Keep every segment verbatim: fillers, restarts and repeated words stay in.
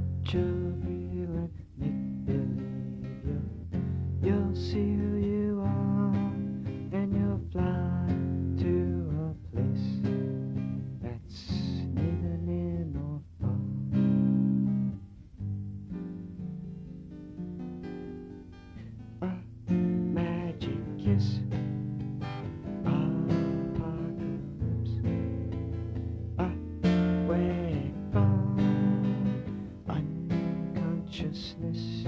edge of real and make-believe. You'll, you'll see who you are, and you'll fly to a place that's neither near nor far. A magic kiss, apocalypse, away from unconsciousness.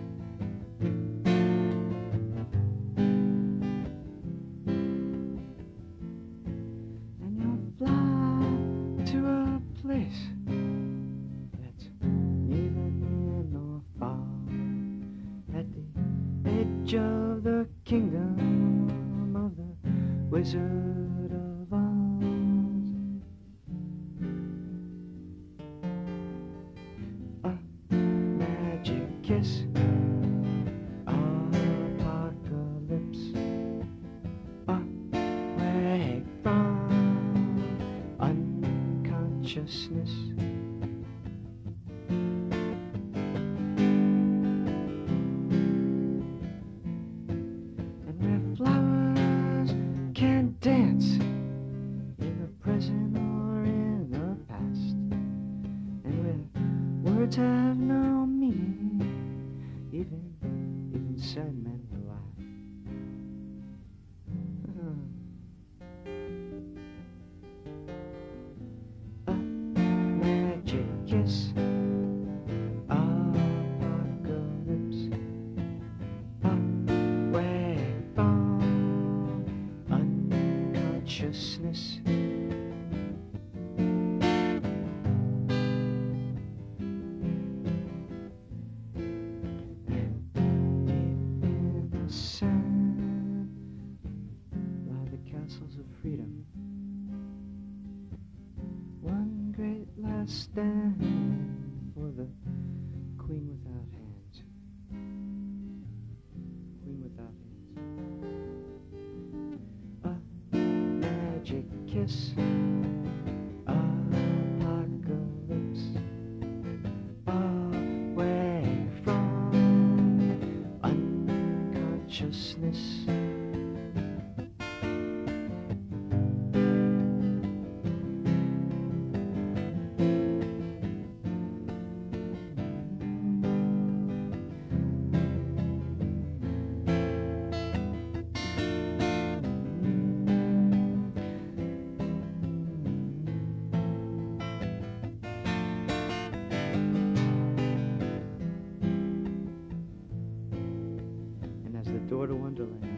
And you'll fly to a place that's neither near nor far, at the edge of the kingdom of the Wizard of Oz. A magic kiss, apocalypse, away from unconsciousness. And where flowers can dance in the present or in the past, and where words have no meaning, even even sad men will laugh. A magic kiss, apocalypse, away from unconsciousness. Sand lie the castles of freedom, one great last stand for the queen without hands. Queen without hands. A magic kiss, apocalypse, away from unconsciousness. And as the door to Wonderland